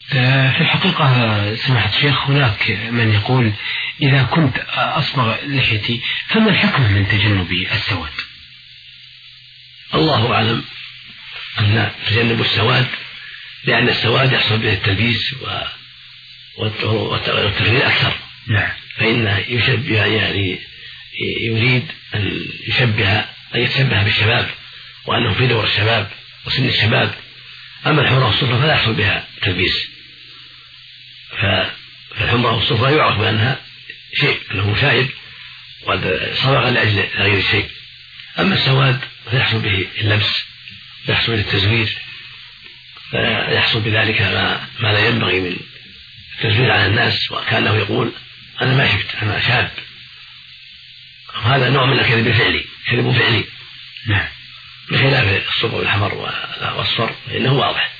في الحقيقة سماحة الشيخ هناك من يقول إذا كنت أصبغ لحيتي فما الحكمة من تجنب السواد؟ الله أعلم أن تجنب السواد لأن السواد يحصل به التلبيس والتغيير أكثر. نعم. فإنه يشبه يعني يريد أن يتشبه بالشباب وأنه في دور الشباب وسن الشباب. أما الحمرة والصفرة فلا يحصل بها تلبيس، فالحمرة والصفرة يعرف بأنها شيء أنه شائب وقد صبغ لأجل تغيير الشيء. أما السواد فيحصل به اللبس ويحصل به التزوير، فيحصل بذلك ما لا ينبغي من التزوير على الناس، وكأنه يقول أنا ما شفت أنا شاب. هذا نوع من الكذب الفعلي، كذب فعلي. نعم. بخلاف الصبغ والحمر والأصفر فإنه واضح.